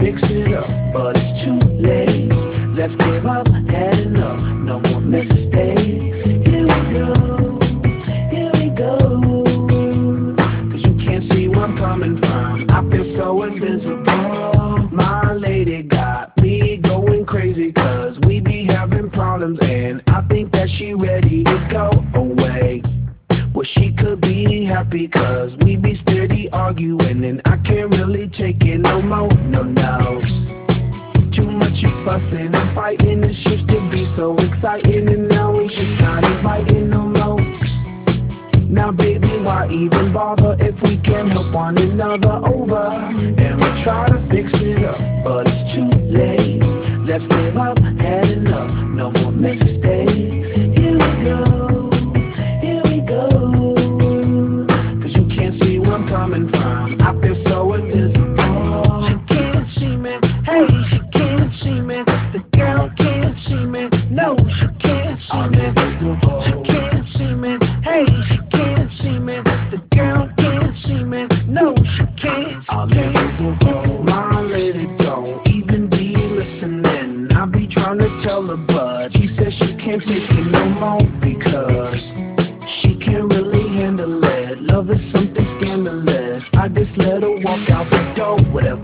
fix it up, but it's too late. Let's give up, had enough, no more mistakes. Here we go, here we go. Cause you can't see where I'm coming from. I feel so invisible. My lady got me going crazy, cause we be having problems, and I think that she ready to go away. Well, she could be happy, cause we be steady arguing, and I can't really take it no more, no. Too much you fussing and fighting, it used to be so exciting, and now we just not inviting no more. Now baby, why even bother if we can help one another over? And we try to fix it up, but it's too late. Let's give up, had enough, no more mistakes. Here we go, here we go. Cause you can't see where I'm coming from. I feel so invisible. She can't see me, hey, she can't see me. The girl can't see me, no, she can't see me. She can't see me, hey, she can't see me. The girl can't see me, no, she can't. My lady don't even be listening. I be trying to tell her, but she says she can't take it no more, because she can't really handle it. Love is something scandalous. I just let her walk out the door.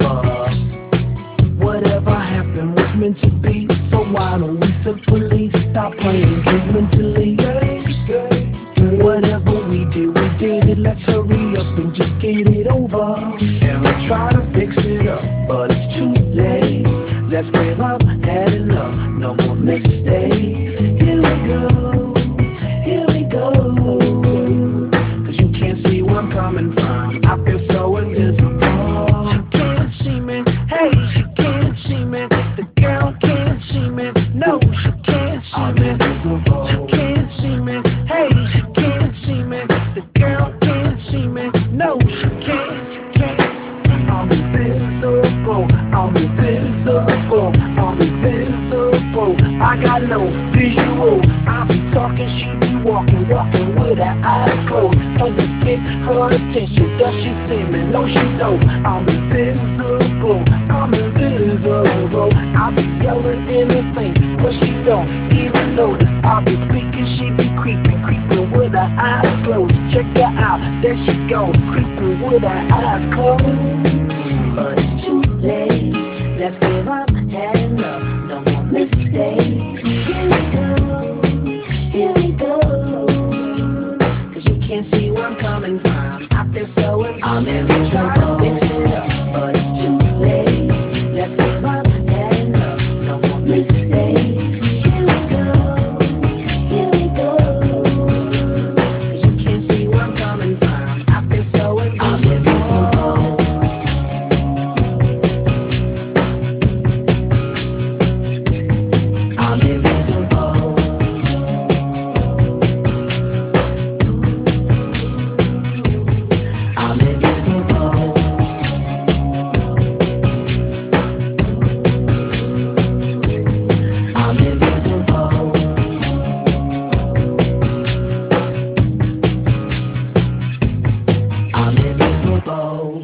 Whatever happened was meant to be. So why don't we simply stop playing games mentally? Whatever we did it. Let's hurry up and just get it over. And we'll try to fix it up, but it's too late. Let's give up, had enough, no more mistakes. Here we go, here we go. Cause you can't see where I'm coming from. I feel so invisible. She can't see me, hey, she can't see me. The girl can't see me, no, she can't see me. She can't see me, hey, she can't see me. The girl can't see me, no, she can't. I'm invisible, I'm invisible, I'm invisible. I got no visual. I be talking, she be walking with her eyes closed. Trying to get her attention. Does she see me? No, she don't. I'm invisible, I'm invisible. I be yelling anything, but she don't even notice. I be speaking, she be creeping with her eyes closed. Check her out, there she goes, creeping with her eyes